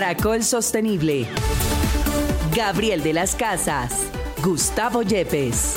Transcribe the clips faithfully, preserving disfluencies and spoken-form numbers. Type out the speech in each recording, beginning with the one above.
Caracol Sostenible. Gabriel de las Casas, Gustavo Yepes.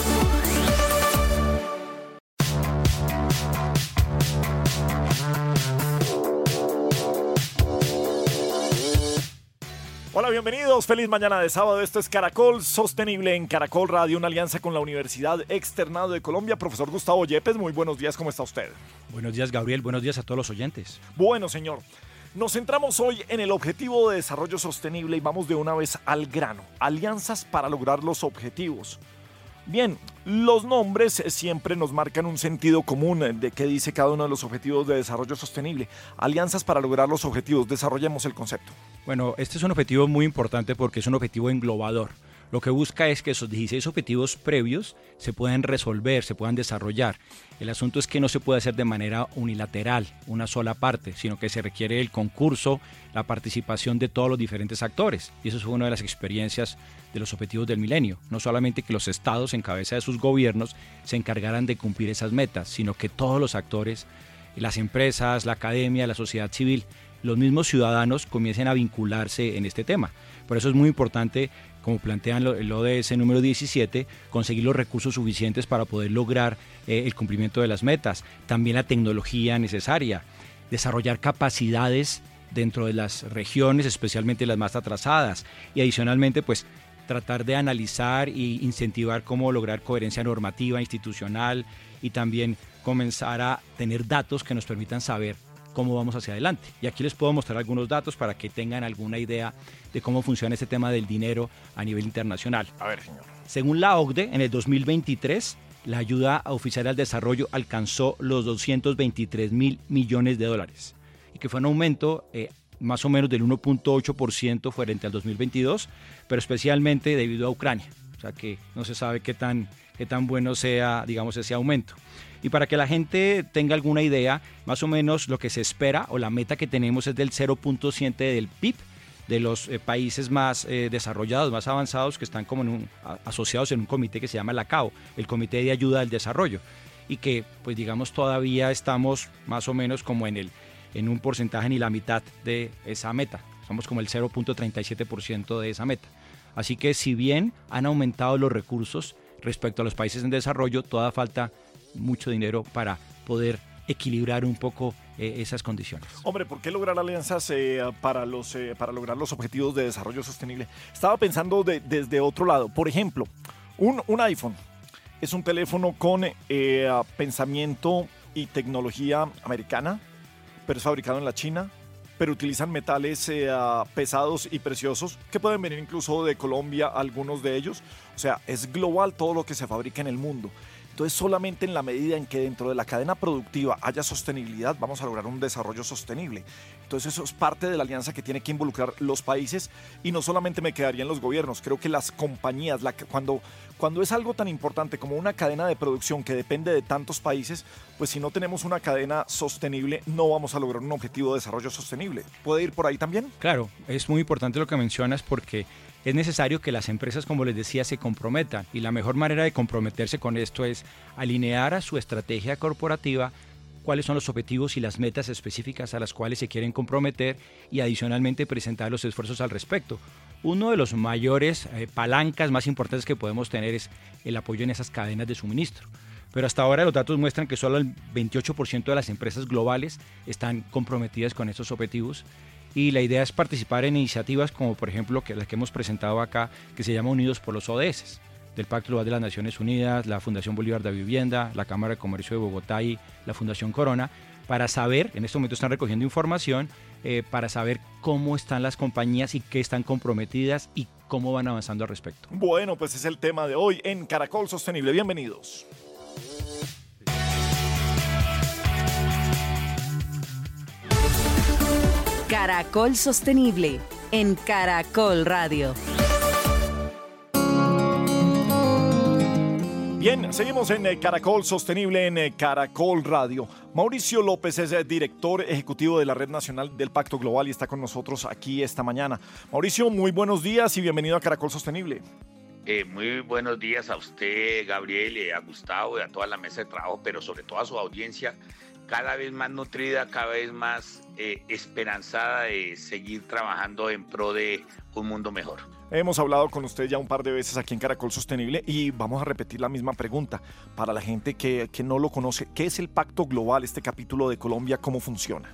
Hola, bienvenidos. Feliz mañana de sábado. Esto es Caracol Sostenible en Caracol Radio, una alianza con la Universidad Externado de Colombia. Profesor Gustavo Yepes, muy buenos días. ¿Cómo está usted? Buenos días, Gabriel. Buenos días a todos los oyentes. Bueno, señor. Nos centramos hoy en el Objetivo de Desarrollo Sostenible y vamos de una vez al grano. Alianzas para lograr los objetivos. Bien, los nombres siempre nos marcan un sentido común de qué dice cada uno de los objetivos de desarrollo sostenible. Alianzas para lograr los objetivos. Desarrollemos el concepto. Bueno, este es un objetivo muy importante porque es un objetivo englobador. Lo que busca es que esos dieciséis objetivos previos se puedan resolver, se puedan desarrollar. El asunto es que no se puede hacer de manera unilateral, una sola parte, sino que se requiere el concurso, la participación de todos los diferentes actores. Y eso es una de las experiencias de los objetivos del milenio. No solamente que los estados en cabeza de sus gobiernos se encargaran de cumplir esas metas, sino que todos los actores, las empresas, la academia, la sociedad civil, los mismos ciudadanos comiencen a vincularse en este tema. Por eso es muy importante, como plantean el O D S número diecisiete, conseguir los recursos suficientes para poder lograr eh, el cumplimiento de las metas. También la tecnología necesaria, desarrollar capacidades dentro de las regiones, especialmente las más atrasadas. Y adicionalmente, pues, tratar de analizar e incentivar cómo lograr coherencia normativa, institucional y también comenzar a tener datos que nos permitan saber cómo vamos hacia adelante. Y aquí les puedo mostrar algunos datos para que tengan alguna idea de cómo funciona este tema del dinero a nivel internacional. A ver, señor. Según la O C D E, en el dos mil veintitrés, la ayuda oficial al desarrollo alcanzó los doscientos veintitrés mil millones de dólares, y que fue un aumento eh, más o menos del uno punto ocho por ciento frente al dos mil veintidós, pero especialmente debido a Ucrania. O sea que no se sabe qué tan, qué tan bueno sea, digamos, ese aumento. Y para que la gente tenga alguna idea, más o menos lo que se espera o la meta que tenemos es del cero punto siete del P I B de los eh, países más eh, desarrollados, más avanzados, que están como en un, a, asociados en un comité que se llama la C A O, el Comité de Ayuda al Desarrollo, y que, pues digamos, todavía estamos más o menos como en, el, en un porcentaje ni la mitad de esa meta. Somos como el cero punto treinta y siete por ciento de esa meta. Así que si bien han aumentado los recursos respecto a los países en desarrollo, todavía falta mucho dinero para poder equilibrar un poco eh, esas condiciones. Hombre, ¿por qué lograr alianzas eh, para, los, eh, para lograr los objetivos de desarrollo sostenible? Estaba pensando de, desde otro lado. Por ejemplo, un, un iPhone es un teléfono con eh, pensamiento y tecnología americana, pero es fabricado en la China, pero utilizan metales eh, pesados y preciosos que pueden venir incluso de Colombia, algunos de ellos. O sea, es global todo lo que se fabrica en el mundo. Entonces, solamente en la medida en que dentro de la cadena productiva haya sostenibilidad, vamos a lograr un desarrollo sostenible. Entonces, eso es parte de la alianza que tiene que involucrar los países, y no solamente me quedaría en los gobiernos. Creo que las compañías, la, cuando, cuando es algo tan importante como una cadena de producción que depende de tantos países, pues si no tenemos una cadena sostenible, no vamos a lograr un objetivo de desarrollo sostenible. ¿Puede ir por ahí también? Claro, es muy importante lo que mencionas porque es necesario que las empresas, como les decía, se comprometan, y la mejor manera de comprometerse con esto es alinear a su estrategia corporativa cuáles son los objetivos y las metas específicas a las cuales se quieren comprometer, y adicionalmente presentar los esfuerzos al respecto. Uno de los mayores eh, palancas más importantes que podemos tener es el apoyo en esas cadenas de suministro. Pero hasta ahora los datos muestran que solo el veintiocho por ciento de las empresas globales están comprometidas con estos objetivos. Y la idea es participar en iniciativas como, por ejemplo, que las que hemos presentado acá, que se llama Unidos por los O D S, del Pacto Global de las Naciones Unidas, la Fundación Bolívar de Vivienda, la Cámara de Comercio de Bogotá y la Fundación Corona, para saber, en este momento están recogiendo información, eh, para saber cómo están las compañías y qué están comprometidas y cómo van avanzando al respecto. Bueno, pues es el tema de hoy en Caracol Sostenible. Bienvenidos. Caracol Sostenible en Caracol Radio. Bien, seguimos en eh, Caracol Sostenible en eh, Caracol Radio. Mauricio López es eh, director ejecutivo de la Red Nacional del Pacto Global y está con nosotros aquí esta mañana. Mauricio, muy buenos días y bienvenido a Caracol Sostenible. Eh, muy buenos días a usted, Gabriel, eh, a Gustavo y a toda la mesa de trabajo, pero sobre todo a su audiencia cada vez más nutrida, cada vez más eh, esperanzada de seguir trabajando en pro de un mundo mejor. Hemos hablado con usted ya un par de veces aquí en Caracol Sostenible y vamos a repetir la misma pregunta. Para la gente que, que no lo conoce, ¿qué es el Pacto Global, este capítulo de Colombia? ¿Cómo funciona?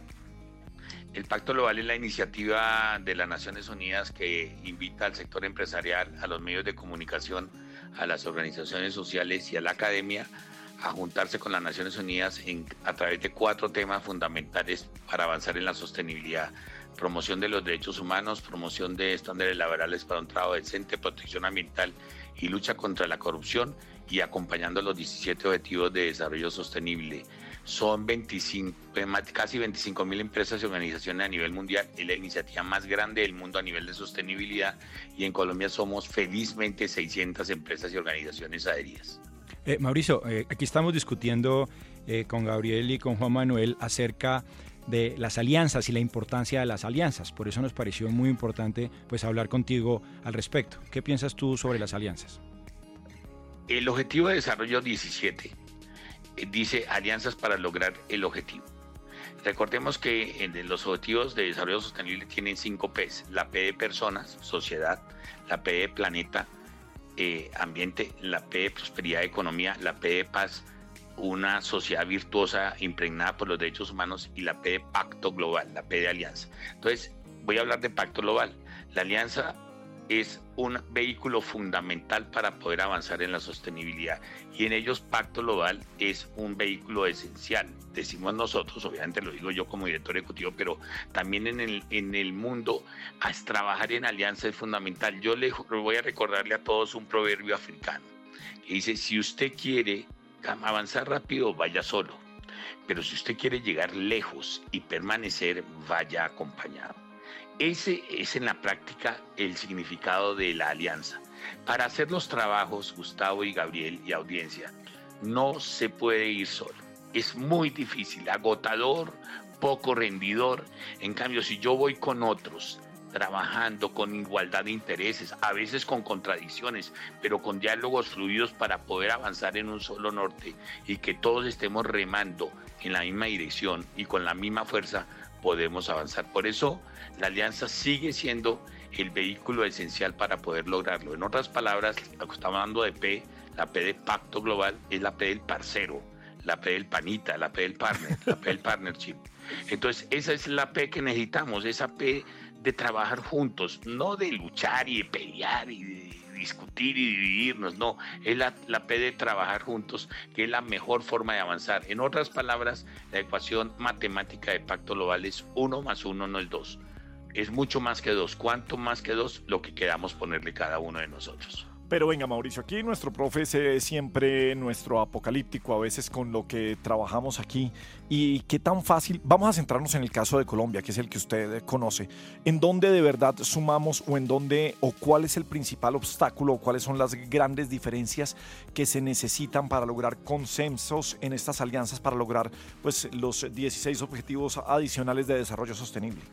El Pacto Global es la iniciativa de las Naciones Unidas que invita al sector empresarial, a los medios de comunicación, a las organizaciones sociales y a la academia a juntarse con las Naciones Unidas en, a través de cuatro temas fundamentales para avanzar en la sostenibilidad: promoción de los derechos humanos, promoción de estándares laborales para un trabajo decente, protección ambiental y lucha contra la corrupción, y acompañando los diecisiete Objetivos de Desarrollo Sostenible. Son veinticinco, casi veinticinco mil empresas y organizaciones a nivel mundial. Es la iniciativa más grande del mundo a nivel de sostenibilidad, y en Colombia somos felizmente seiscientas empresas y organizaciones adheridas. Eh, Mauricio, eh, aquí estamos discutiendo eh, con Gabriel y con Juan Manuel acerca de las alianzas y la importancia de las alianzas. Por eso nos pareció muy importante pues hablar contigo al respecto. ¿Qué piensas tú sobre las alianzas? El Objetivo de Desarrollo diecisiete eh, dice alianzas para lograr el objetivo. Recordemos que en los Objetivos de Desarrollo Sostenible tienen cinco P's: la P de personas, sociedad; la P de planeta, eh, ambiente; la P de prosperidad, economía; la P de paz, una sociedad virtuosa impregnada por los derechos humanos; y la P de Pacto Global, la P de alianza. Entonces, voy a hablar de Pacto Global. La alianza es un vehículo fundamental para poder avanzar en la sostenibilidad, y en ellos Pacto Global es un vehículo esencial. Decimos nosotros, obviamente lo digo yo como director ejecutivo, pero también en el, en el mundo es trabajar en alianza es fundamental. Yo le voy a recordarle a todos un proverbio africano que dice: si usted quiere avanzar rápido, vaya solo, pero si usted quiere llegar lejos y permanecer, vaya acompañado. Ese es en la práctica el significado de la alianza. Para hacer los trabajos, Gustavo y Gabriel y audiencia, no se puede ir solo. Es muy difícil, agotador, poco rendidor. En cambio, si yo voy con otros, trabajando con igualdad de intereses, a veces con contradicciones, pero con diálogos fluidos para poder avanzar en un solo norte, y que todos estemos remando en la misma dirección y con la misma fuerza, podemos avanzar. Por eso la alianza sigue siendo el vehículo esencial para poder lograrlo. En otras palabras, estamos hablando de P, la P de Pacto Global es la P del parcero, la P del panita, la P del partner, la P del partnership. Entonces, esa es la P que necesitamos, esa P de trabajar juntos, no de luchar y de pelear y de discutir y dividirnos, no, es la, la P de trabajar juntos, que es la mejor forma de avanzar. En otras palabras, la ecuación matemática de Pacto Global es uno más uno no es dos, es mucho más que dos. ¿Cuánto más que dos? Lo que queramos ponerle cada uno de nosotros. Pero venga, Mauricio, aquí nuestro profe es siempre nuestro apocalíptico a veces con lo que trabajamos aquí. ¿Y qué tan fácil? Vamos a centrarnos en el caso de Colombia, que es el que usted conoce. ¿En dónde de verdad sumamos o en dónde o cuál es el principal obstáculo o cuáles son las grandes diferencias que se necesitan para lograr consensos en estas alianzas, para lograr pues, los dieciséis objetivos adicionales de desarrollo sostenible?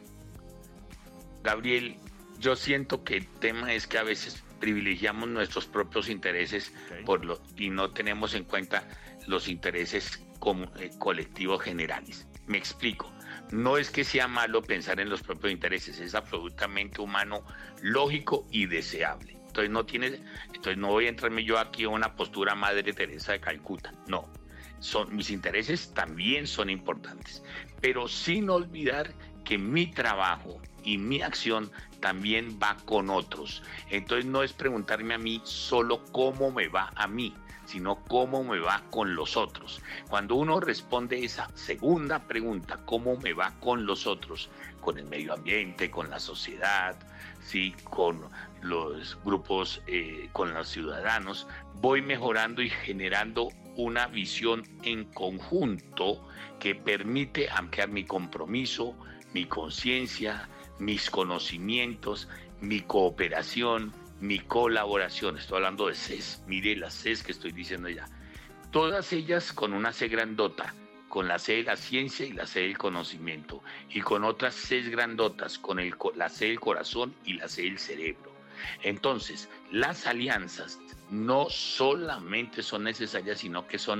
Gabriel, yo siento que el tema es que a veces privilegiamos nuestros propios intereses, okay, por lo, y no tenemos en cuenta los intereses como, eh, colectivos generales. Me explico. No es que sea malo pensar en los propios intereses, es absolutamente humano, lógico y deseable. Entonces no tiene, entonces no voy a entrarme yo aquí a una postura Madre Teresa de Calcuta. No, son, mis intereses también son importantes, pero sin olvidar que mi trabajo y mi acción también va con otros. Entonces no es preguntarme a mí solo cómo me va a mí, sino cómo me va con los otros. Cuando uno responde esa segunda pregunta, cómo me va con los otros, con el medio ambiente, con la sociedad, sí, con los grupos, eh, con los ciudadanos, voy mejorando y generando una visión en conjunto que permite ampliar mi compromiso, mi conciencia, mis conocimientos, mi cooperación, mi colaboración. Estoy hablando de C E S, mire las C E S que estoy diciendo ya. Todas ellas con una C grandota, con la C de la ciencia y la C del conocimiento, y con otras C grandotas, con el, la C del corazón y la C del cerebro. Entonces, las alianzas no solamente son necesarias, sino que son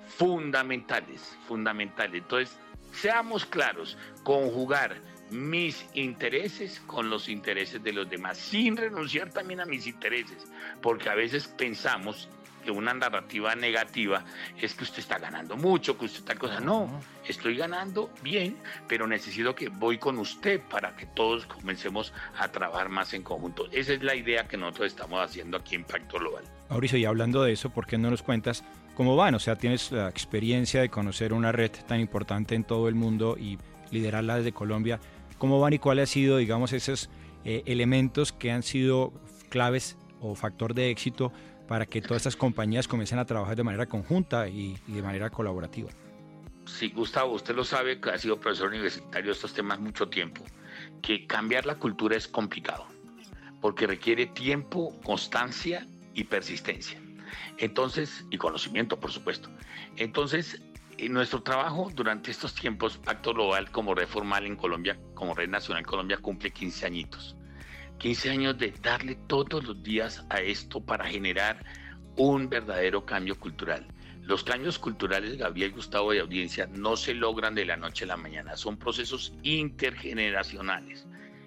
fundamentales, fundamentales. Entonces, seamos claros, conjugar mis intereses con los intereses de los demás, sin renunciar también a mis intereses, porque a veces pensamos que una narrativa negativa es que usted está ganando mucho, que usted está cosa. No, estoy ganando bien, pero necesito que voy con usted para que todos comencemos a trabajar más en conjunto. Esa es la idea que nosotros estamos haciendo aquí en Pacto Global. Mauricio, y hablando de eso, ¿por qué no nos cuentas cómo van? O sea, tienes la experiencia de conocer una red tan importante en todo el mundo y liderarla desde Colombia. ¿Cómo van y cuáles han sido, digamos, esos eh, elementos que han sido claves o factor de éxito para que todas estas compañías comiencen a trabajar de manera conjunta y, y de manera colaborativa? Sí, Gustavo, usted lo sabe, que ha sido profesor universitario de estos temas mucho tiempo, que cambiar la cultura es complicado, porque requiere tiempo, constancia y persistencia. Entonces, y conocimiento, por supuesto. Entonces, en nuestro trabajo durante estos tiempos, Pacto Global como red formal en Colombia, como red nacional en Colombia, cumple quince añitos. quince años de darle todos los días a esto para generar un verdadero cambio cultural. Los cambios culturales, Gabriel, Gustavo, de audiencia, no se logran de la noche a la mañana, son procesos intergeneracionales.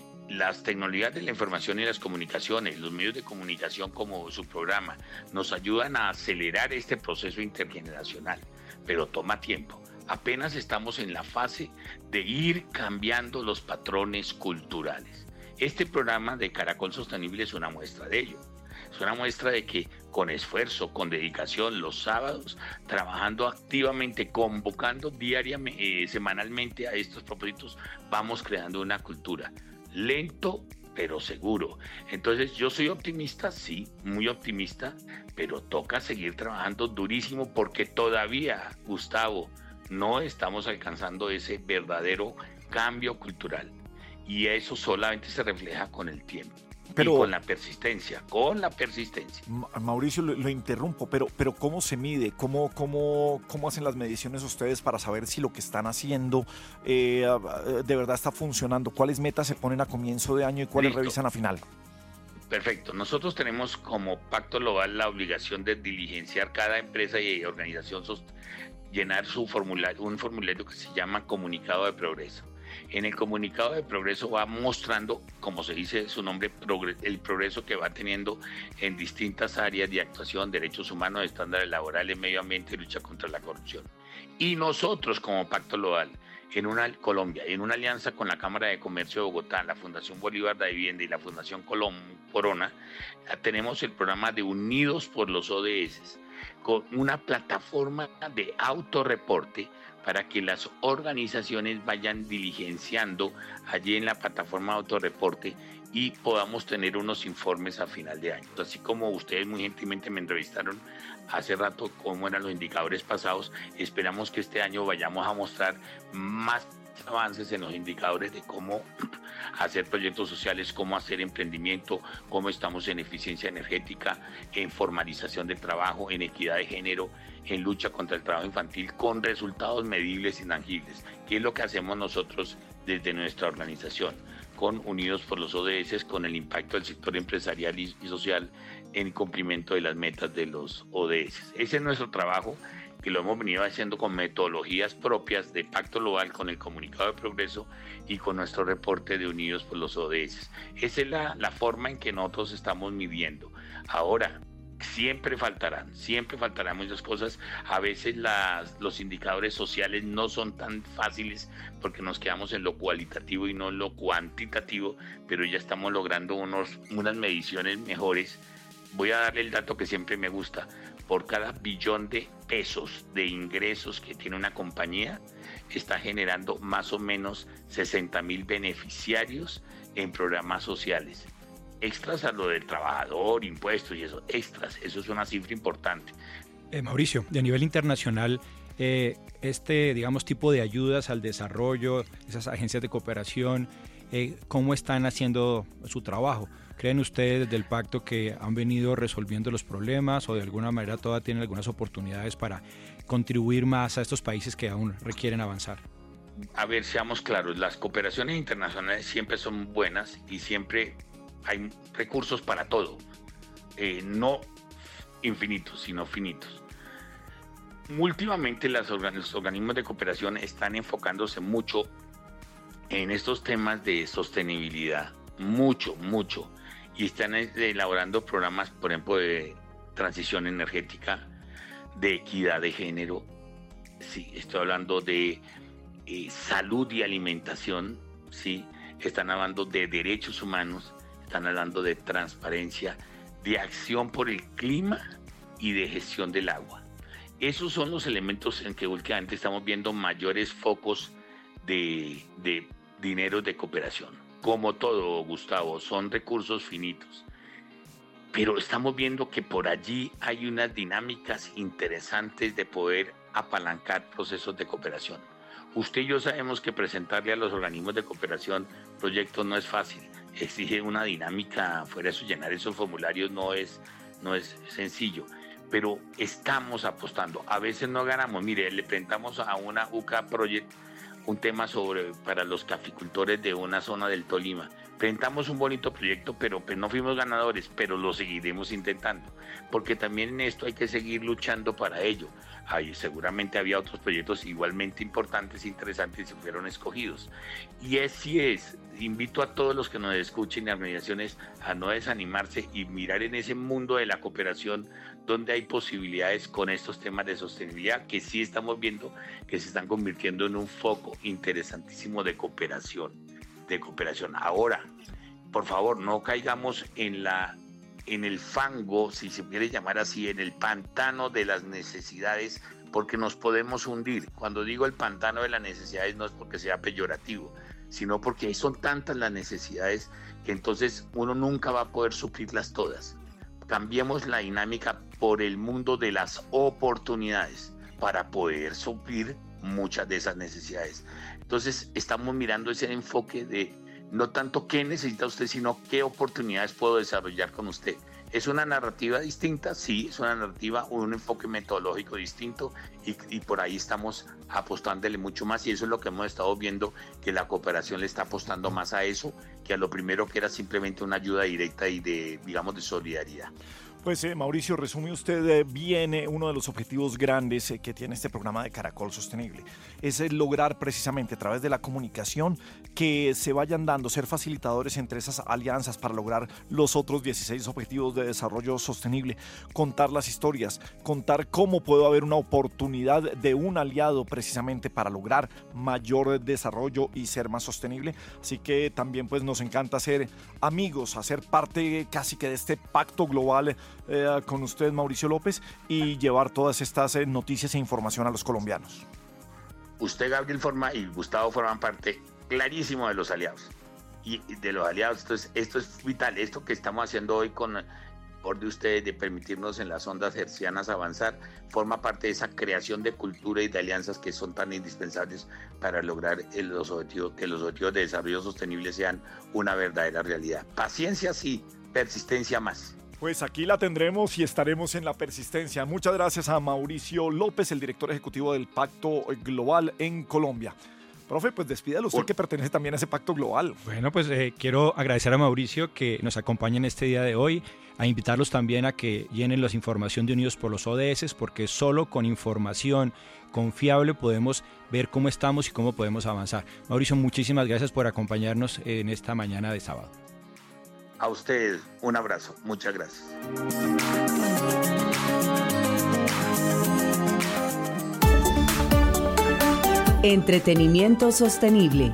Las tecnologías de la información y las comunicaciones, los medios de comunicación como su programa, nos ayudan a acelerar este proceso intergeneracional, pero toma tiempo. Apenas estamos en la fase de ir cambiando los patrones culturales. Este programa de Caracol Sostenible es una muestra de ello. Es una muestra de que con esfuerzo, con dedicación, los sábados, trabajando activamente, convocando diariamente, eh, semanalmente a estos propósitos, vamos creando una cultura. Lento, pero seguro. Entonces, yo soy optimista, sí, muy optimista, pero toca seguir trabajando durísimo porque todavía, Gustavo, no estamos alcanzando ese verdadero cambio cultural. Y eso solamente se refleja con el tiempo. Pero, y con la persistencia, con la persistencia. Mauricio, lo, lo interrumpo, pero, pero ¿cómo se mide? ¿Cómo, cómo, ¿Cómo hacen las mediciones ustedes para saber si lo que están haciendo eh, de verdad está funcionando? ¿Cuáles metas se ponen a comienzo de año y cuáles Listo. revisan a final? Perfecto. Nosotros tenemos como Pacto Global la obligación de diligenciar cada empresa y organización, llenar su formulario, un formulario que se llama Comunicado de Progreso. En el comunicado de progreso va mostrando, como se dice su nombre, el progreso que va teniendo en distintas áreas de actuación, derechos humanos, estándares laborales, medio ambiente y lucha contra la corrupción. Y nosotros como Pacto Global, en una Colombia, en una alianza con la Cámara de Comercio de Bogotá, la Fundación Bolívar de Vivienda y la Fundación Colom Corona, tenemos el programa de Unidos por los O D S, con una plataforma de autorreporte para que las organizaciones vayan diligenciando allí en la plataforma de autorreporte y podamos tener unos informes a final de año. Así como ustedes muy gentilmente me entrevistaron hace rato cómo eran los indicadores pasados, esperamos que este año vayamos a mostrar más avances en los indicadores de cómo hacer proyectos sociales, cómo hacer emprendimiento, cómo estamos en eficiencia energética, en formalización del trabajo, en equidad de género, en lucha contra el trabajo infantil, con resultados medibles y tangibles, que es lo que hacemos nosotros desde nuestra organización, con Unidos por los O D S, con el impacto del sector empresarial y social en cumplimiento de las metas de los O D S. Ese es nuestro trabajo, que lo hemos venido haciendo con metodologías propias de Pacto Global, con el Comunicado de Progreso y con nuestro reporte de Unidos por los O D S. Esa es la, la forma en que nosotros estamos midiendo. Ahora, siempre faltarán, siempre faltarán muchas cosas. A veces las, los indicadores sociales no son tan fáciles porque nos quedamos en lo cualitativo y no en lo cuantitativo, pero ya estamos logrando unos, unas mediciones mejores. Voy a darle el dato que siempre me gusta. Por cada billón de pesos de ingresos que tiene una compañía, está generando más o menos sesenta mil beneficiarios en programas sociales. Extras a lo del trabajador, impuestos y eso, extras, eso es una cifra importante. Eh, Mauricio, de nivel internacional, eh, este, digamos, tipo de ayudas al desarrollo, esas agencias de cooperación, eh, ¿cómo están haciendo su trabajo? ¿Creen ustedes del pacto que han venido resolviendo los problemas o de alguna manera todavía tienen algunas oportunidades para contribuir más a estos países que aún requieren avanzar? A ver, seamos claros, las cooperaciones internacionales siempre son buenas y siempre hay recursos para todo, eh, no infinitos, sino finitos. últimamente las organ- los organismos de cooperación están enfocándose mucho en estos temas de sostenibilidad, mucho, mucho, y están elaborando programas, por ejemplo, de transición energética, de equidad de género, sí, estoy hablando de eh, salud y alimentación, sí, están hablando de derechos humanos, están hablando de transparencia, de acción por el clima y de gestión del agua. Esos son los elementos en que últimamente estamos viendo mayores focos de, de dinero de cooperación. Como todo, Gustavo, son recursos finitos. Pero estamos viendo que por allí hay unas dinámicas interesantes de poder apalancar procesos de cooperación. Usted y yo sabemos que presentarle a los organismos de cooperación proyectos no es fácil. Exige una dinámica, fuera de eso, llenar esos formularios no es, no es sencillo. Pero estamos apostando. A veces no ganamos. Mire, le presentamos a una U C A Project un tema sobre para los caficultores de una zona del Tolima. Presentamos un bonito proyecto, pero pues no fuimos ganadores, pero lo seguiremos intentando, porque también en esto hay que seguir luchando para ello. Ay, seguramente había otros proyectos igualmente importantes e interesantes y fueron escogidos. Y así es, invito a todos los que nos escuchen y organizaciones a no desanimarse y mirar en ese mundo de la cooperación donde hay posibilidades con estos temas de sostenibilidad que sí estamos viendo que se están convirtiendo en un foco interesantísimo de cooperación, de cooperación. Ahora, por favor, no caigamos en la en el fango, si se quiere llamar así, en el pantano de las necesidades, porque nos podemos hundir. Cuando digo el pantano de las necesidades no es porque sea peyorativo, sino porque son tantas las necesidades que entonces uno nunca va a poder suplirlas todas. Cambiemos la dinámica por el mundo de las oportunidades para poder suplir muchas de esas necesidades. Entonces estamos mirando ese enfoque de no tanto qué necesita usted, sino qué oportunidades puedo desarrollar con usted. ¿Es una narrativa distinta? Sí, es una narrativa, un enfoque metodológico distinto y, y por ahí estamos apostándole mucho más y eso es lo que hemos estado viendo, que la cooperación le está apostando más a eso que a lo primero que era simplemente una ayuda directa y de, digamos, de solidaridad. Pues eh, Mauricio, resume usted eh, bien eh, uno de los objetivos grandes eh, que tiene este programa de Caracol Sostenible. Es eh, lograr precisamente a través de la comunicación que se vayan dando, ser facilitadores entre esas alianzas para lograr los otros dieciséis objetivos de desarrollo sostenible, contar las historias, contar cómo puede haber una oportunidad de un aliado precisamente para lograr mayor desarrollo y ser más sostenible. Así que también pues nos encanta ser amigos, hacer parte casi que de este pacto global Eh, con usted, Mauricio López, y llevar todas estas eh, noticias e información a los colombianos. Usted, Gabriel, forma y Gustavo forman parte clarísimo de los aliados y de los aliados. Entonces, esto es vital, esto que estamos haciendo hoy con por de ustedes de permitirnos en las ondas hertzianas avanzar, forma parte de esa creación de cultura y de alianzas que son tan indispensables para lograr el, los objetivos, que los objetivos de desarrollo sostenible sean una verdadera realidad. Paciencia sí, persistencia más. Pues aquí la tendremos y estaremos en la persistencia. Muchas gracias a Mauricio López, el director ejecutivo del Pacto Global en Colombia. Profe, pues despídalo usted que pertenece también a ese Pacto Global. Bueno, pues eh, quiero agradecer a Mauricio que nos acompañe en este día de hoy, a invitarlos también a que llenen la información de Unidos por los O D S, porque solo con información confiable podemos ver cómo estamos y cómo podemos avanzar. Mauricio, muchísimas gracias por acompañarnos en esta mañana de sábado. A ustedes, un abrazo. Muchas gracias. Entretenimiento sostenible.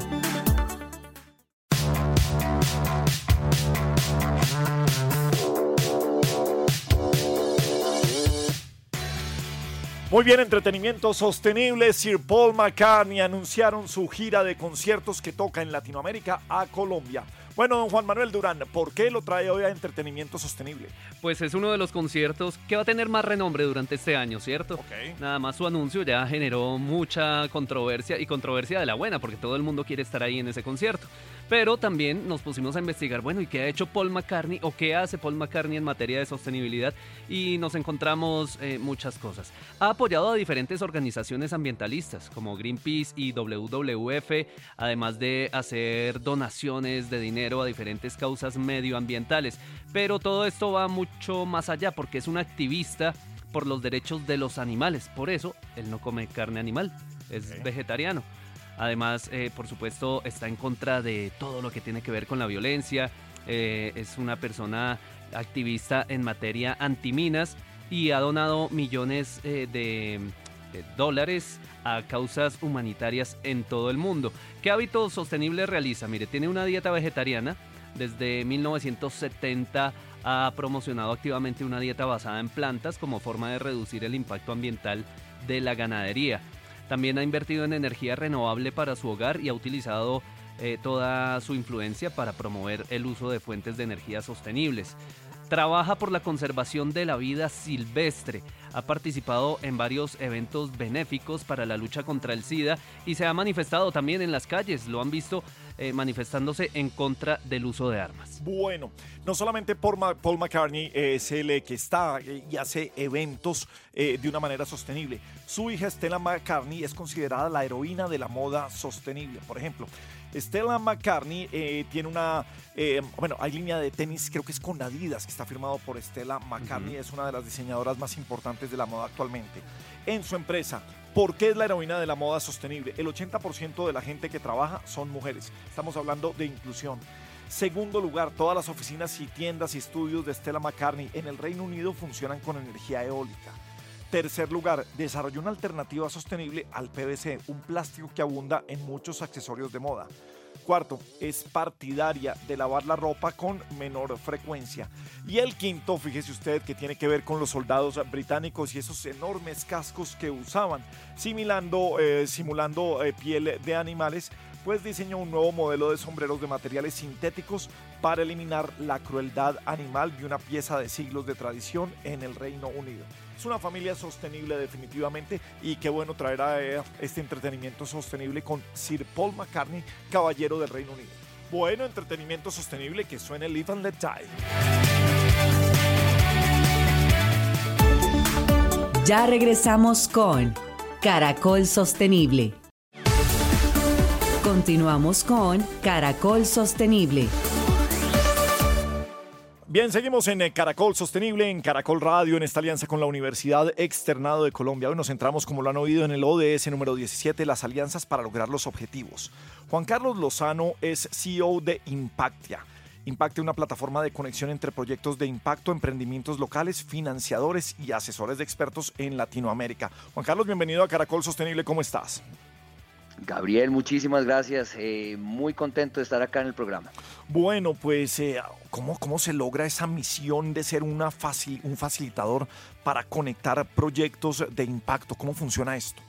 Muy bien, entretenimiento sostenible. Sir Paul McCartney anunciaron su gira de conciertos que toca en Latinoamérica a Colombia. Bueno, don Juan Manuel Durán, ¿por qué lo trae hoy a Entretenimiento Sostenible? Pues es uno de los conciertos que va a tener más renombre durante este año, ¿cierto? Okay. Nada más su anuncio ya generó mucha controversia y controversia de la buena, porque todo el mundo quiere estar ahí en ese concierto. Pero también nos pusimos a investigar, bueno, ¿y qué ha hecho Paul McCartney o qué hace Paul McCartney en materia de sostenibilidad? Y nos encontramos eh, muchas cosas. Ha apoyado a diferentes organizaciones ambientalistas como Greenpeace y W W F, además de hacer donaciones de dinero a diferentes causas medioambientales. Pero todo esto va mucho más allá porque es un activista por los derechos de los animales. Por eso, él no come carne animal, es Okay. vegetariano. Además, eh, por supuesto, está en contra de todo lo que tiene que ver con la violencia. Eh, es una persona activista en materia antiminas y ha donado millones eh, de, de dólares a causas humanitarias en todo el mundo. ¿Qué hábitos sostenibles realiza? Mire, tiene una dieta vegetariana. Desde mil novecientos setenta ha promocionado activamente una dieta basada en plantas como forma de reducir el impacto ambiental de la ganadería. También ha invertido en energía renovable para su hogar y ha utilizado eh, toda su influencia para promover el uso de fuentes de energía sostenibles. Trabaja por la conservación de la vida silvestre. Ha participado en varios eventos benéficos para la lucha contra el SIDA y se ha manifestado también en las calles. Lo han visto eh, manifestándose en contra del uso de armas. Bueno, no solamente Paul, Ma- Paul McCartney es el que está eh, y hace eventos eh, de una manera sostenible. Su hija Stella McCartney es considerada la heroína de la moda sostenible. Por ejemplo, Stella McCartney eh, tiene una, eh, bueno, hay línea de tenis, creo que es con Adidas, que está firmado por Stella McCartney, uh-huh. Es una de las diseñadoras más importantes de la moda actualmente. En su empresa, ¿por qué es la heroína de la moda sostenible? El ochenta por ciento de la gente que trabaja son mujeres. Estamos hablando de inclusión. Segundo lugar, todas las oficinas y tiendas y estudios de Stella McCartney en el Reino Unido funcionan con energía eólica. Tercer lugar, desarrolló una alternativa sostenible al P V C, un plástico que abunda en muchos accesorios de moda. Cuarto, es partidaria de lavar la ropa con menor frecuencia. Y el quinto, fíjese usted, que tiene que ver con los soldados británicos y esos enormes cascos que usaban, simulando, eh, simulando eh, piel de animales, pues diseñó un nuevo modelo de sombreros de materiales sintéticos para eliminar la crueldad animal de una pieza de siglos de tradición en el Reino Unido. Es una familia sostenible definitivamente y qué bueno traer a eh, este entretenimiento sostenible con Sir Paul McCartney, caballero del Reino Unido. Bueno, entretenimiento sostenible que suene Live and Let Die. Ya regresamos con Caracol Sostenible. Continuamos con Caracol Sostenible. Bien, seguimos en Caracol Sostenible, en Caracol Radio, en esta alianza con la Universidad Externado de Colombia. Hoy nos centramos, como lo han oído, en el O D S número diecisiete, las alianzas para lograr los objetivos. Juan Carlos Lozano es C E O de Impactia. Impactia, una plataforma de conexión entre proyectos de impacto, emprendimientos locales, financiadores y asesores de expertos en Latinoamérica. Juan Carlos, bienvenido a Caracol Sostenible, ¿cómo estás? Gabriel, muchísimas gracias. Eh, muy contento de estar acá en el programa. Bueno, pues, eh, ¿cómo, ¿cómo se logra esa misión de ser una facil, un facilitador para conectar proyectos de impacto? ¿Cómo funciona esto?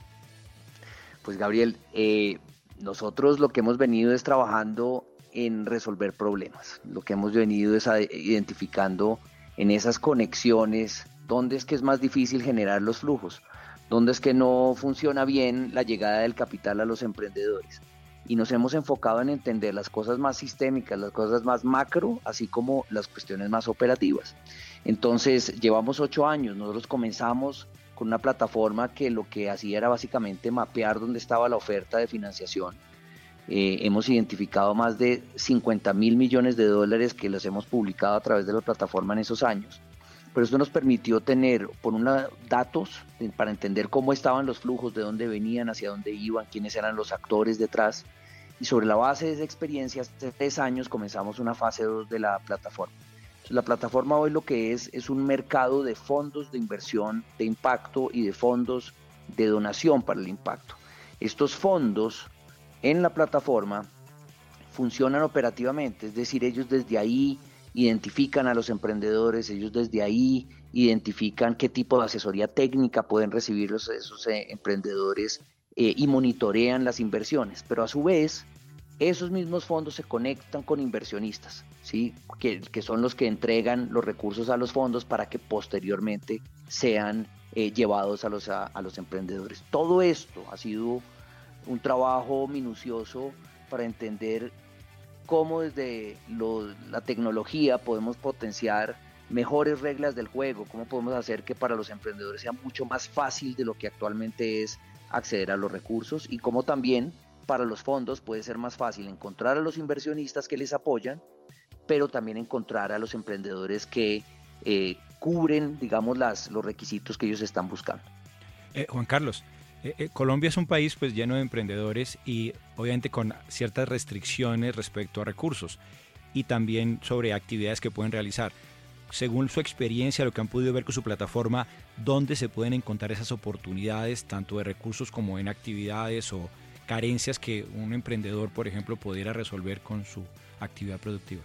Pues, Gabriel, eh, nosotros lo que hemos venido es trabajando en resolver problemas. Lo que hemos venido es a, identificando en esas conexiones dónde es que es más difícil generar los flujos, dónde es que no funciona bien la llegada del capital a los emprendedores. Y nos hemos enfocado en entender las cosas más sistémicas, las cosas más macro, así como las cuestiones más operativas. Entonces, llevamos ocho años. Nosotros comenzamos con una plataforma que lo que hacía era básicamente mapear dónde estaba la oferta de financiación. Eh, hemos identificado más de cincuenta mil millones de dólares que los hemos publicado a través de la plataforma en esos años. Pero esto nos permitió tener, por un lado, datos para entender cómo estaban los flujos, de dónde venían, hacia dónde iban, quiénes eran los actores detrás. Y sobre la base de esa experiencia, hace tres años comenzamos una fase dos de la plataforma. Entonces, la plataforma hoy lo que es, es un mercado de fondos de inversión de impacto y de fondos de donación para el impacto. Estos fondos en la plataforma funcionan operativamente, es decir, ellos desde ahí identifican a los emprendedores, ellos desde ahí identifican qué tipo de asesoría técnica pueden recibir los, esos eh, emprendedores eh, y monitorean las inversiones, pero a su vez esos mismos fondos se conectan con inversionistas, ¿sí? que, que son los que entregan los recursos a los fondos para que posteriormente sean eh, llevados a los, a, a los emprendedores. Todo esto ha sido un trabajo minucioso para entender cómo desde lo, la tecnología podemos potenciar mejores reglas del juego, cómo podemos hacer que para los emprendedores sea mucho más fácil de lo que actualmente es acceder a los recursos, y cómo también para los fondos puede ser más fácil encontrar a los inversionistas que les apoyan, pero también encontrar a los emprendedores que eh, cubren, digamos, las, los requisitos que ellos están buscando. Eh, Juan Carlos, eh, eh, Colombia es un país pues lleno de emprendedores y obviamente con ciertas restricciones respecto a recursos y también sobre actividades que pueden realizar. Según su experiencia, lo que han podido ver con su plataforma, ¿dónde se pueden encontrar esas oportunidades, tanto de recursos como en actividades o carencias que un emprendedor, por ejemplo, pudiera resolver con su actividad productiva?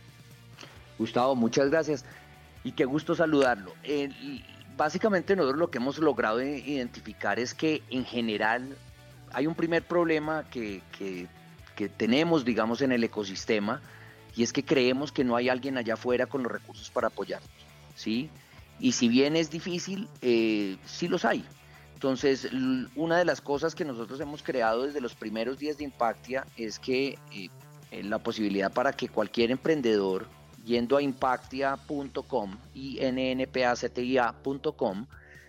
Gustavo, muchas gracias y qué gusto saludarlo. Eh, básicamente nosotros lo que hemos logrado identificar es que en general hay un primer problema que, que, que tenemos, digamos, en el ecosistema, y es que creemos que no hay alguien allá afuera con los recursos para apoyarnos, ¿sí? Y si bien es difícil, eh, sí los hay. Entonces, una de las cosas que nosotros hemos creado desde los primeros días de Impactia es que eh, la posibilidad para que cualquier emprendedor, yendo a impactia punto com, I N N P A C T I A punto com,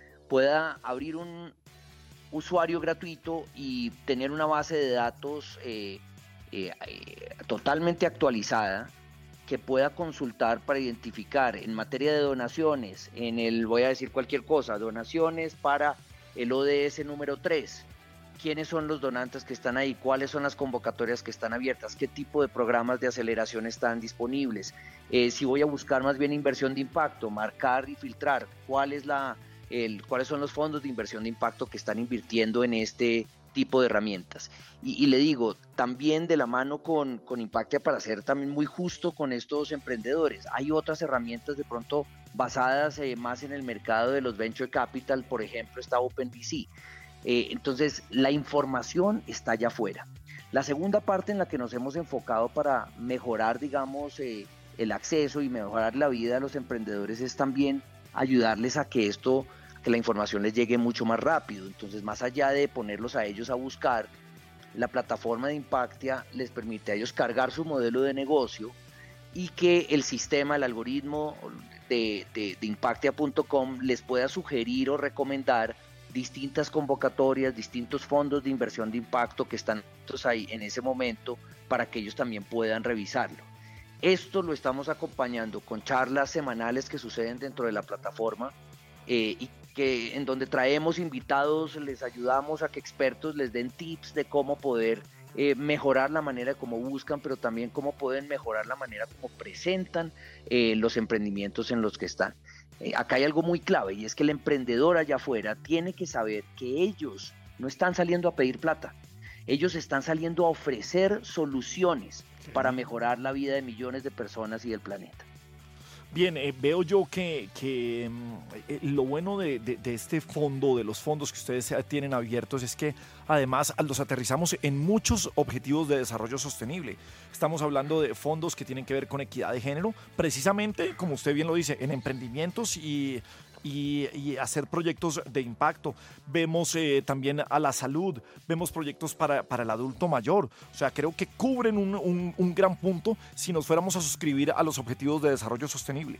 pueda abrir un usuario gratuito y tener una base de datos eh, eh, eh, totalmente actualizada que pueda consultar para identificar en materia de donaciones, en el, voy a decir cualquier cosa, donaciones para el O D S número tres, quiénes son los donantes que están ahí, cuáles son las convocatorias que están abiertas, qué tipo de programas de aceleración están disponibles, eh, si voy a buscar más bien inversión de impacto, marcar y filtrar cuál es la, el, cuáles son los fondos de inversión de impacto que están invirtiendo en este tipo de herramientas. Y, y le digo, también de la mano con, con Impactia, para ser también muy justo con estos emprendedores, hay otras herramientas de pronto basadas eh, más en el mercado de los venture capital, por ejemplo está OpenVC. Eh, entonces la información está allá afuera. La segunda parte en la que nos hemos enfocado para mejorar, digamos, eh, el acceso y mejorar la vida de los emprendedores es también ayudarles a que esto, que la información les llegue mucho más rápido. Entonces, más allá de ponerlos a ellos a buscar, la plataforma de Impactia les permite a ellos cargar su modelo de negocio y que el sistema, el algoritmo de, de, de impactia punto com les pueda sugerir o recomendar distintas convocatorias, distintos fondos de inversión de impacto que están ahí en ese momento para que ellos también puedan revisarlo. Esto lo estamos acompañando con charlas semanales que suceden dentro de la plataforma eh, y que en donde traemos invitados, les ayudamos a que expertos les den tips de cómo poder eh, mejorar la manera de cómo buscan, pero también cómo pueden mejorar la manera como presentan eh, los emprendimientos en los que están. Eh, acá hay algo muy clave y es que el emprendedor allá afuera tiene que saber que ellos no están saliendo a pedir plata, ellos están saliendo a ofrecer soluciones para mejorar la vida de millones de personas y del planeta. Bien, eh, veo yo que, que eh, lo bueno de, de, de este fondo, de los fondos que ustedes tienen abiertos, es que además los aterrizamos en muchos objetivos de desarrollo sostenible. Estamos hablando de fondos que tienen que ver con equidad de género, precisamente, como usted bien lo dice, en emprendimientos y, y, y hacer proyectos de impacto. Vemos eh, también a la salud, vemos proyectos para, para el adulto mayor. O sea, creo que cubren un, un, un gran punto si nos fuéramos a suscribir a los objetivos de desarrollo sostenible.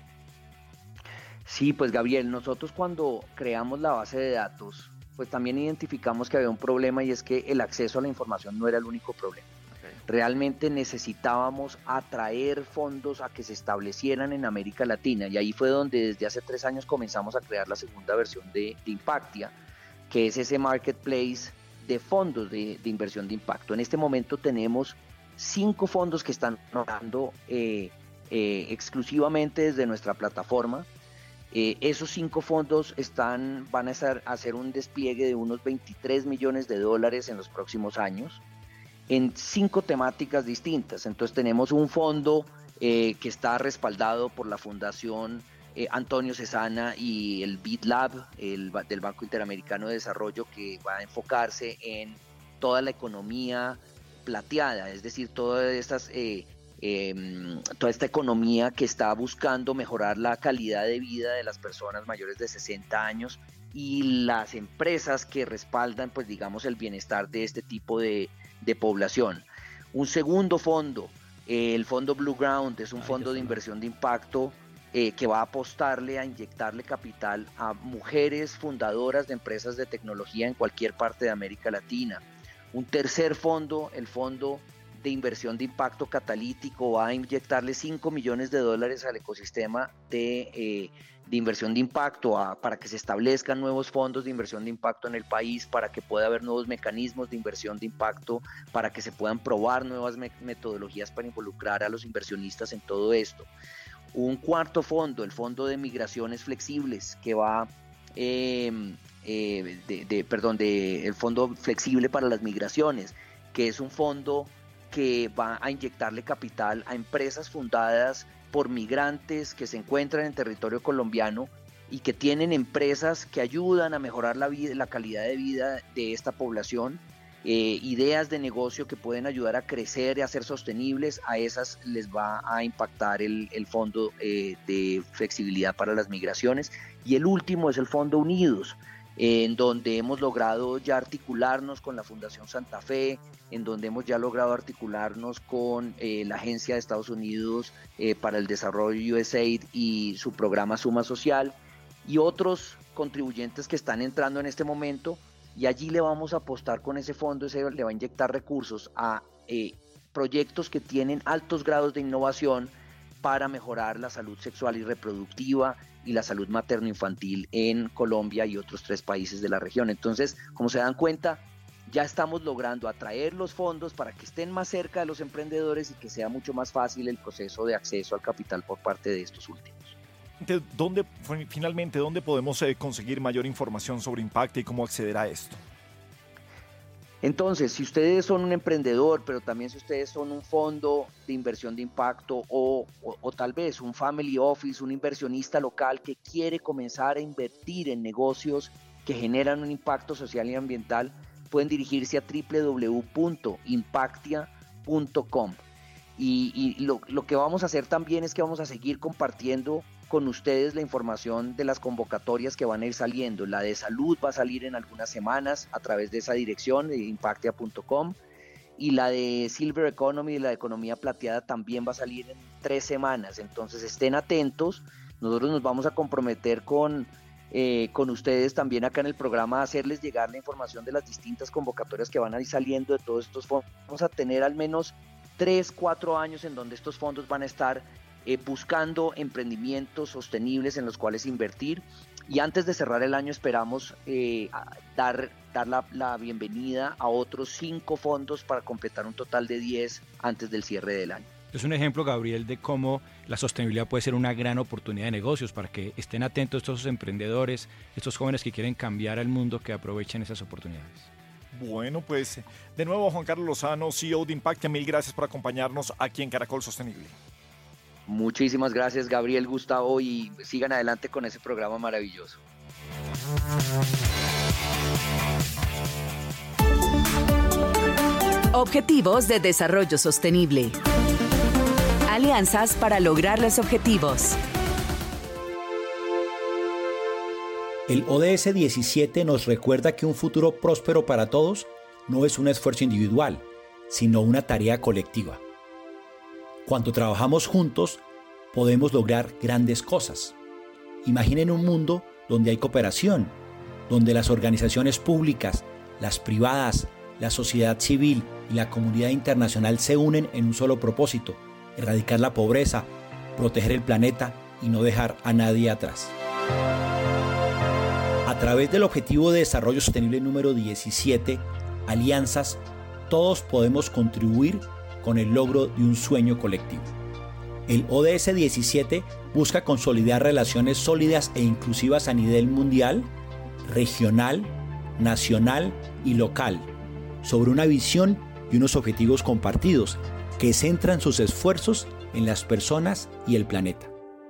Sí, pues Gabriel, nosotros cuando creamos la base de datos, pues también identificamos que había un problema y es que el acceso a la información no era el único problema. Realmente necesitábamos atraer fondos a que se establecieran en América Latina y ahí fue donde desde hace tres años comenzamos a crear la segunda versión de, de Impactia, que es ese marketplace de fondos de, de inversión de impacto. En este momento tenemos cinco fondos que están operando eh, eh, exclusivamente desde nuestra plataforma. Eh, esos cinco fondos están, van a, estar, a hacer un despliegue de unos veintitrés millones de dólares en los próximos años, en cinco temáticas distintas. Entonces tenemos un fondo eh, que está respaldado por la Fundación eh, Antonio Cesana y el BitLab el, del Banco Interamericano de Desarrollo, que va a enfocarse en toda la economía plateada, es decir, todas estas, eh, eh, toda esta economía que está buscando mejorar la calidad de vida de las personas mayores de sesenta años y las empresas que respaldan, pues digamos, el bienestar de este tipo de de población. Un segundo fondo, eh, el fondo Blue Ground, es un Ay, fondo de inversión de impacto eh, que va a apostarle a inyectarle capital a mujeres fundadoras de empresas de tecnología en cualquier parte de América Latina. Un tercer fondo, el fondo de inversión de impacto catalítico, va a inyectarle cinco millones de dólares al ecosistema de, eh, de inversión de impacto a, para que se establezcan nuevos fondos de inversión de impacto en el país, para que pueda haber nuevos mecanismos de inversión de impacto, para que se puedan probar nuevas me- metodologías para involucrar a los inversionistas en todo esto. Un cuarto fondo, el Fondo de Migraciones Flexibles, que va... Eh, eh, de, de, perdón, de el Fondo Flexible para las Migraciones, que es un fondo que va a inyectarle capital a empresas fundadas por migrantes que se encuentran en territorio colombiano y que tienen empresas que ayudan a mejorar la vida, la calidad de vida de esta población, eh, ideas de negocio que pueden ayudar a crecer y a ser sostenibles. A esas les va a impactar el, el Fondo eh, de Flexibilidad para las Migraciones. Y el último es el Fondo Unidos, en donde hemos logrado ya articularnos con la Fundación Santa Fe, en donde hemos ya logrado articularnos con eh, la Agencia de Estados Unidos eh, para el Desarrollo U S A I D y su programa Suma Social, y otros contribuyentes que están entrando en este momento, y allí le vamos a apostar con ese fondo, ese le va a inyectar recursos a eh, proyectos que tienen altos grados de innovación para mejorar la salud sexual y reproductiva y la salud materno-infantil en Colombia y otros tres países de la región. Entonces, como se dan cuenta, ya estamos logrando atraer los fondos para que estén más cerca de los emprendedores y que sea mucho más fácil el proceso de acceso al capital por parte de estos últimos. ¿Dónde, finalmente, dónde podemos eh, conseguir mayor información sobre Impactia y cómo acceder a esto? Entonces, si ustedes son un emprendedor, pero también si ustedes son un fondo de inversión de impacto o, o, o tal vez un family office, un inversionista local que quiere comenzar a invertir en negocios que generan un impacto social y ambiental, pueden dirigirse a doble u doble u doble u punto impactia punto com. Y, y lo, lo que vamos a hacer también es que vamos a seguir compartiendo con ustedes la información de las convocatorias que van a ir saliendo. La de salud va a salir en algunas semanas a través de esa dirección de impactia punto com, y la de Silver Economy, la de economía plateada, también va a salir en tres semanas. Entonces estén atentos, nosotros nos vamos a comprometer con, eh, con ustedes también acá en el programa a hacerles llegar la información de las distintas convocatorias que van a ir saliendo de todos estos fondos. Vamos a tener al menos tres, cuatro años en donde estos fondos van a estar Eh, buscando emprendimientos sostenibles en los cuales invertir, y antes de cerrar el año esperamos eh, dar, dar la, la bienvenida a otros cinco fondos para completar un total de diez antes del cierre del año. Es un ejemplo, Gabriel, de cómo la sostenibilidad puede ser una gran oportunidad de negocios, para que estén atentos estos emprendedores, estos jóvenes que quieren cambiar al mundo, que aprovechen esas oportunidades. Bueno, pues de nuevo, Juan Carlos Lozano, C E O de Impactia, mil gracias por acompañarnos aquí en Caracol Sostenible. Muchísimas gracias, Gabriel, Gustavo, y sigan adelante con ese programa maravilloso. Objetivos de Desarrollo Sostenible. Alianzas para lograr los objetivos. El O D S diecisiete nos recuerda que un futuro próspero para todos no es un esfuerzo individual, sino una tarea colectiva. Cuando trabajamos juntos, podemos lograr grandes cosas. Imaginen un mundo donde hay cooperación, donde las organizaciones públicas, las privadas, la sociedad civil y la comunidad internacional se unen en un solo propósito: erradicar la pobreza, proteger el planeta y no dejar a nadie atrás. A través del Objetivo de Desarrollo Sostenible número diecisiete, Alianzas, todos podemos contribuir con el logro de un sueño colectivo. El O D S diecisiete busca consolidar relaciones sólidas e inclusivas a nivel mundial, regional, nacional y local, sobre una visión y unos objetivos compartidos que centran sus esfuerzos en las personas y el planeta.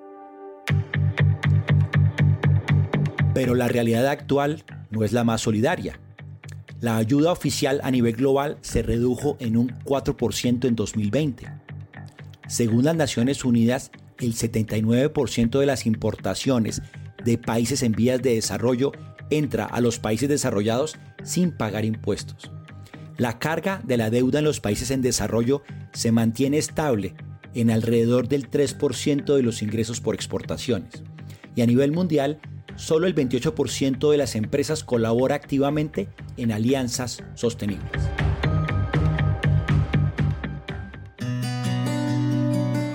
Pero la realidad actual no es la más solidaria. La ayuda oficial a nivel global se redujo en un cuatro por ciento en dos mil veinte. Según las Naciones Unidas, el setenta y nueve por ciento de las importaciones de países en vías de desarrollo entra a los países desarrollados sin pagar impuestos. La carga de la deuda en los países en desarrollo se mantiene estable en alrededor del tres por ciento de los ingresos por exportaciones. Y a nivel mundial, solo el veintiocho por ciento de las empresas colabora activamente en alianzas sostenibles.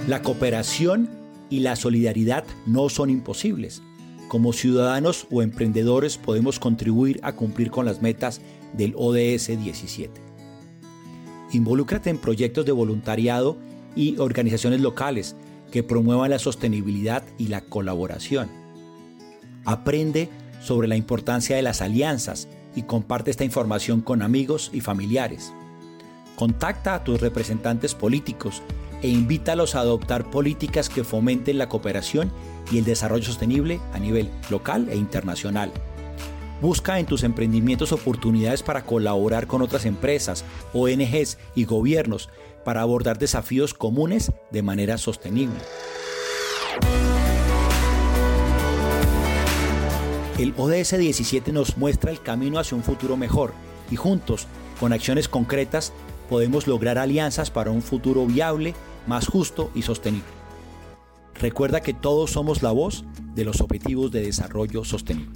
La cooperación y la solidaridad no son imposibles. Como ciudadanos o emprendedores podemos contribuir a cumplir con las metas del O D S diecisiete. Involúcrate en proyectos de voluntariado y organizaciones locales que promuevan la sostenibilidad y la colaboración. Aprende sobre la importancia de las alianzas y comparte esta información con amigos y familiares. Contacta a tus representantes políticos e invítalos a adoptar políticas que fomenten la cooperación y el desarrollo sostenible a nivel local e internacional. Busca en tus emprendimientos oportunidades para colaborar con otras empresas, O N Ges y gobiernos para abordar desafíos comunes de manera sostenible. El O D S diecisiete nos muestra el camino hacia un futuro mejor y juntos, con acciones concretas, podemos lograr alianzas para un futuro viable, más justo y sostenible. Recuerda que todos somos la voz de los Objetivos de Desarrollo Sostenible.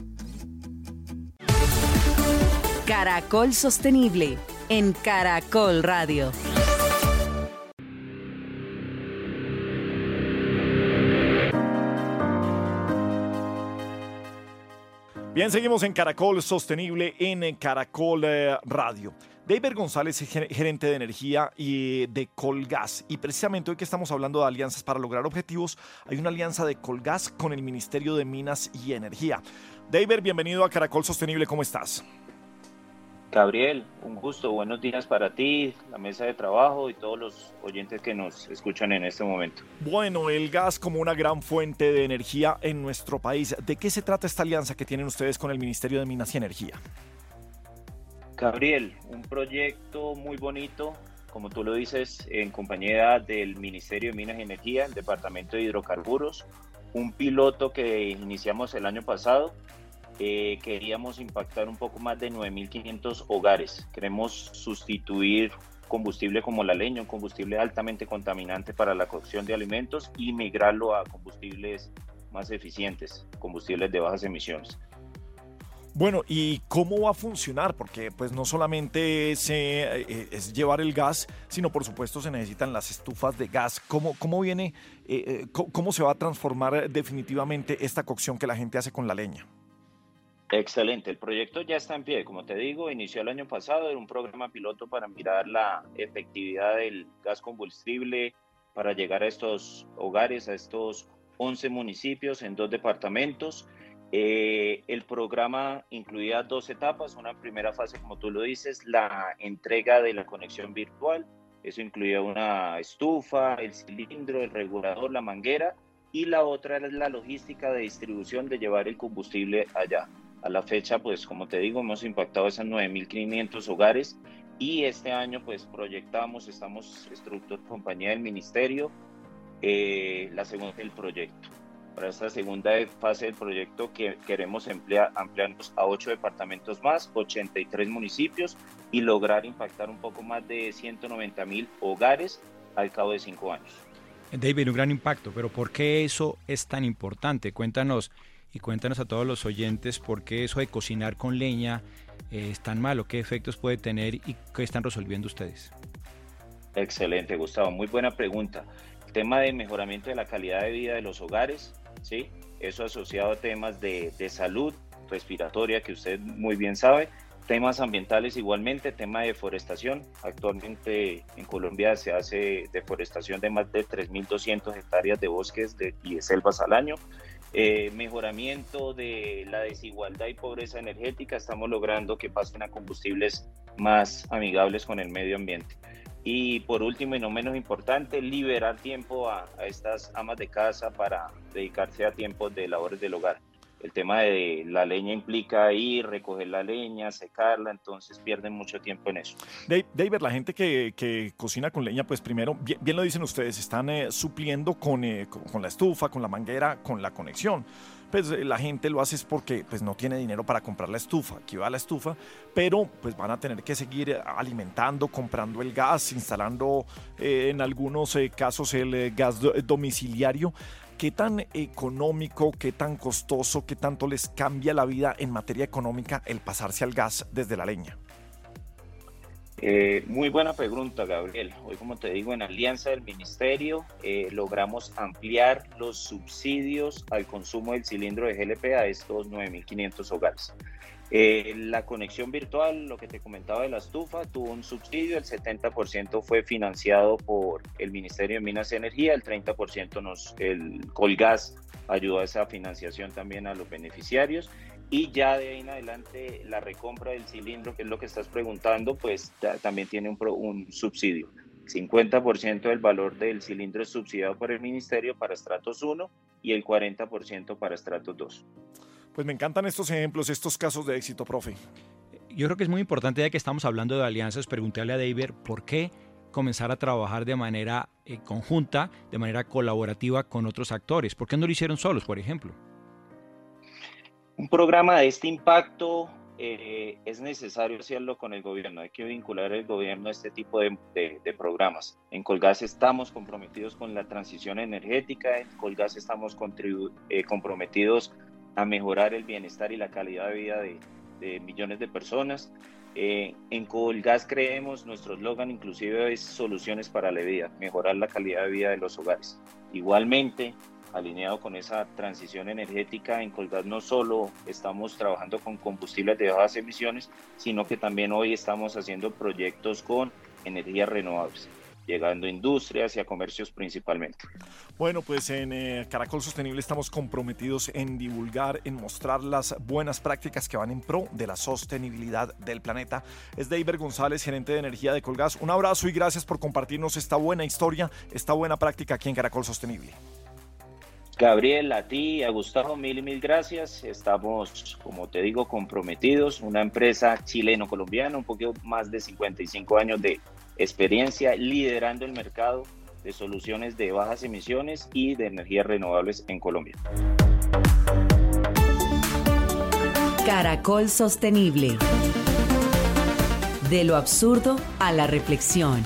Caracol Sostenible en Caracol Radio. Bien, seguimos en Caracol Sostenible en Caracol eh, Radio. David González es gerente de energía y de Colgas. Y precisamente hoy que estamos hablando de alianzas para lograr objetivos, hay una alianza de Colgas con el Ministerio de Minas y Energía. David, bienvenido a Caracol Sostenible. ¿Cómo estás? Gabriel, un gusto. Buenos días para ti, la mesa de trabajo y todos los oyentes que nos escuchan en este momento. Bueno, el gas como una gran fuente de energía en nuestro país. ¿De qué se trata esta alianza que tienen ustedes con el Ministerio de Minas y Energía? Gabriel, un proyecto muy bonito, como tú lo dices, en compañía del Ministerio de Minas y Energía, el Departamento de Hidrocarburos, un piloto que iniciamos el año pasado. Eh, queríamos impactar un poco más de nueve mil quinientos hogares. Queremos sustituir combustible como la leña, un combustible altamente contaminante para la cocción de alimentos, y migrarlo a combustibles más eficientes, combustibles de bajas emisiones. Bueno, ¿y cómo va a funcionar? Porque pues no solamente es, eh, es llevar el gas, sino por supuesto se necesitan las estufas de gas. ¿Cómo, cómo viene, eh, cómo, cómo se va a transformar definitivamente esta cocción que la gente hace con la leña? Excelente, el proyecto ya está en pie. Como te digo, inició el año pasado, era un programa piloto para mirar la efectividad del gas combustible para llegar a estos hogares, a estos once municipios en dos departamentos. Eh, el programa incluía dos etapas. Una primera fase, como tú lo dices, la entrega de la conexión virtual. Eso incluía una estufa, el cilindro, el regulador, la manguera, y la otra es la logística de distribución de llevar el combustible allá. A la fecha, pues como te digo, hemos impactado esas nueve mil quinientos hogares, y este año pues proyectamos, estamos estructurando compañía del ministerio, eh, la segunda del proyecto. Para esta segunda fase del proyecto que queremos ampliar, ampliarnos a ocho departamentos más, ochenta y tres municipios, y lograr impactar un poco más de ciento noventa mil hogares al cabo de cinco años. David, un gran impacto, pero ¿por qué eso es tan importante? Cuéntanos y cuéntanos a todos los oyentes por qué eso de cocinar con leña eh, es tan malo, qué efectos puede tener y qué están resolviendo ustedes. Excelente, Gustavo, muy buena pregunta. El tema de mejoramiento de la calidad de vida de los hogares, ¿sí? Eso asociado a temas de, de salud respiratoria, que usted muy bien sabe, temas ambientales igualmente, tema de deforestación. Actualmente en Colombia se hace deforestación de más de tres mil doscientas hectáreas de bosques de, y de selvas al año. Eh, mejoramiento de la desigualdad y pobreza energética. Estamos logrando que pasen a combustibles más amigables con el medio ambiente. Y por último y no menos importante, liberar tiempo a, a estas amas de casa para dedicarse a tiempos de labores del hogar. El tema de la leña implica ir, recoger la leña, secarla, entonces pierden mucho tiempo en eso. David, la gente que, que cocina con leña, pues primero, bien, bien lo dicen ustedes, están eh, supliendo con, eh, con, con la estufa, con la manguera, con la conexión. Pues eh, la gente lo hace es porque pues, no tiene dinero para comprar la estufa. Aquí va la estufa, pero pues van a tener que seguir alimentando, comprando el gas, instalando eh, en algunos eh, casos el eh, gas do, domiciliario. ¿Qué tan económico, qué tan costoso, qué tanto les cambia la vida en materia económica el pasarse al gas desde la leña? Eh, muy buena pregunta, Gabriel. Hoy, como te digo, en alianza del Ministerio eh, logramos ampliar los subsidios al consumo del cilindro de G L P a estos nueve mil quinientos hogares. Eh, la conexión virtual, lo que te comentaba de la estufa, tuvo un subsidio, el setenta por ciento fue financiado por el Ministerio de Minas y Energía, el treinta por ciento nos, el Colgas ayudó a esa financiación también a los beneficiarios, y ya de ahí en adelante la recompra del cilindro, que es lo que estás preguntando, pues ta, también tiene un, pro, un subsidio. cincuenta por ciento del valor del cilindro es subsidiado por el Ministerio para estratos uno y el cuarenta por ciento para estratos dos. Pues me encantan estos ejemplos, estos casos de éxito, profe. Yo creo que es muy importante, ya que estamos hablando de alianzas, preguntarle a David por qué comenzar a trabajar de manera eh, conjunta, de manera colaborativa con otros actores. ¿Por qué no lo hicieron solos, por ejemplo? Un programa de este impacto eh, es necesario hacerlo con el gobierno. Hay que vincular el gobierno a este tipo de, de, de programas. En Colgas estamos comprometidos con la transición energética, en Colgas estamos contribu- eh, comprometidos a mejorar el bienestar y la calidad de vida de, de millones de personas. Eh, en Colgas creemos, nuestro eslogan inclusive es soluciones para la vida, mejorar la calidad de vida de los hogares. Igualmente, alineado con esa transición energética, en Colgas no solo estamos trabajando con combustibles de bajas emisiones, sino que también hoy estamos haciendo proyectos con energías renovables, llegando a industrias y a comercios principalmente. Bueno, pues en eh, Caracol Sostenible estamos comprometidos en divulgar, en mostrar las buenas prácticas que van en pro de la sostenibilidad del planeta. Es David González, gerente de energía de Colgas. Un abrazo y gracias por compartirnos esta buena historia, esta buena práctica aquí en Caracol Sostenible. Gabriel, a ti, a Gustavo, mil y mil gracias. Estamos, como te digo, comprometidos. Una empresa chileno-colombiana, un poquito más de cincuenta y cinco años de experiencia liderando el mercado de soluciones de bajas emisiones y de energías renovables en Colombia. Caracol Sostenible. De lo absurdo a la reflexión.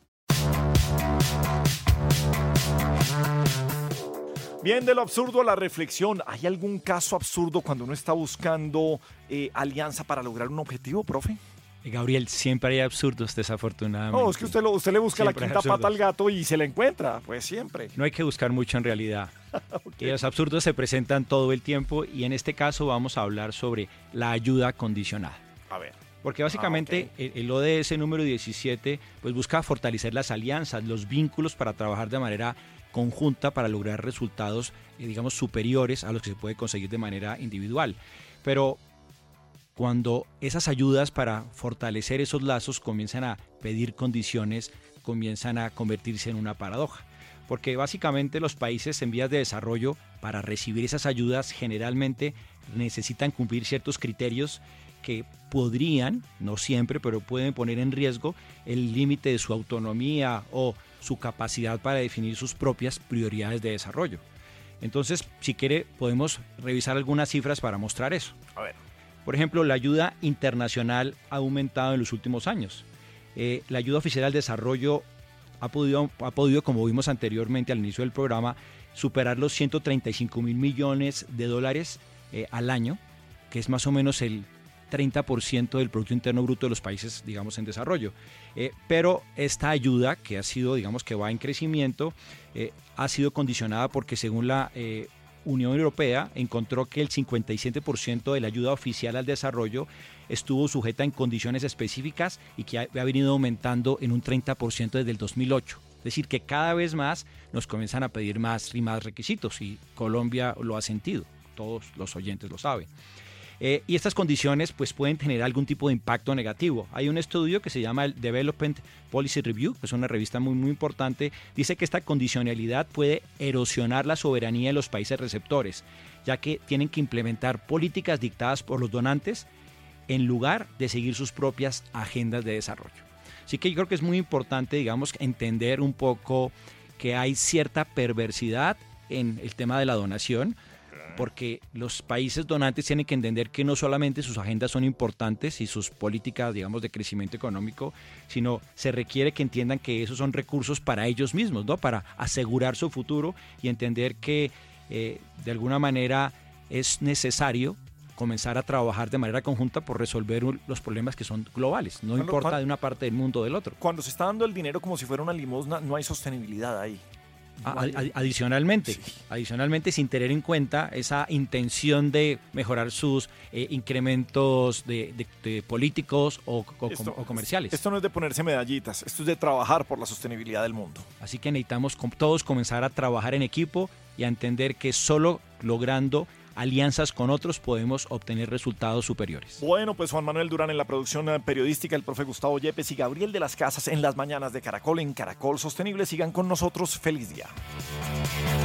Bien, de lo absurdo a la reflexión. ¿Hay algún caso absurdo cuando uno está buscando eh, alianza para lograr un objetivo, profe? Gabriel, siempre hay absurdos, desafortunadamente. No, es que usted, lo, usted le busca siempre la quinta pata al gato y se la encuentra, pues siempre. No hay que buscar mucho en realidad. Okay. Y los absurdos se presentan todo el tiempo y en este caso vamos a hablar sobre la ayuda condicional. A ver. Porque básicamente ah, okay. el, el O D S número diecisiete pues busca fortalecer las alianzas, los vínculos para trabajar de manera conjunta para lograr resultados, eh, digamos, superiores a los que se puede conseguir de manera individual. Pero cuando esas ayudas para fortalecer esos lazos comienzan a pedir condiciones, comienzan a convertirse en una paradoja. Porque básicamente los países en vías de desarrollo, para recibir esas ayudas, generalmente necesitan cumplir ciertos criterios que podrían, no siempre, pero pueden poner en riesgo el límite de su autonomía o su capacidad para definir sus propias prioridades de desarrollo. Entonces, si quiere, podemos revisar algunas cifras para mostrar eso. A ver. Por ejemplo, la ayuda internacional ha aumentado en los últimos años. Eh, la ayuda oficial al desarrollo ha podido, ha podido, como vimos anteriormente al inicio del programa, superar los ciento treinta y cinco mil millones de dólares eh, al año, que es más o menos el treinta por ciento del Producto Interno Bruto de los países, digamos, en desarrollo. Eh, pero esta ayuda, que ha sido, digamos, que va en crecimiento, eh, ha sido condicionada porque según la eh, Unión Europea encontró que el cincuenta y siete por ciento de la ayuda oficial al desarrollo estuvo sujeta en condiciones específicas y que ha, ha venido aumentando en un treinta por ciento desde el dos mil ocho. Es decir, que cada vez más nos comienzan a pedir más y más requisitos y Colombia lo ha sentido, todos los oyentes lo saben. Eh, y estas condiciones pues, pueden tener algún tipo de impacto negativo. Hay un estudio que se llama el Development Policy Review, que es una revista muy, muy importante, dice que esta condicionalidad puede erosionar la soberanía de los países receptores, ya que tienen que implementar políticas dictadas por los donantes en lugar de seguir sus propias agendas de desarrollo. Así que yo creo que es muy importante, digamos, entender un poco que hay cierta perversidad en el tema de la donación, porque los países donantes tienen que entender que no solamente sus agendas son importantes y sus políticas, digamos, de crecimiento económico, sino se requiere que entiendan que esos son recursos para ellos mismos, ¿no? Para asegurar su futuro y entender que eh, de alguna manera es necesario comenzar a trabajar de manera conjunta por resolver un, los problemas que son globales, no Cuando- importa cuando- de una parte del mundo o del otro. Cuando se está dando el dinero como si fuera una limosna, no hay sostenibilidad ahí. No A- hay- a- adicionalmente, Sí. adicionalmente, sin tener en cuenta esa intención de mejorar sus eh, incrementos de, de- de políticos o, o- Esto- o comerciales. Esto no es de ponerse medallitas, esto es de trabajar por la sostenibilidad del mundo. Así que necesitamos com- todos comenzar a trabajar en equipo y a entender que solo logrando alianzas con otros podemos obtener resultados superiores. Bueno, pues Juan Manuel Durán en la producción eh, periodística, el profe Gustavo Yepes y Gabriel de las Casas en las mañanas de Caracol en Caracol Sostenible. Sigan con nosotros. Feliz día.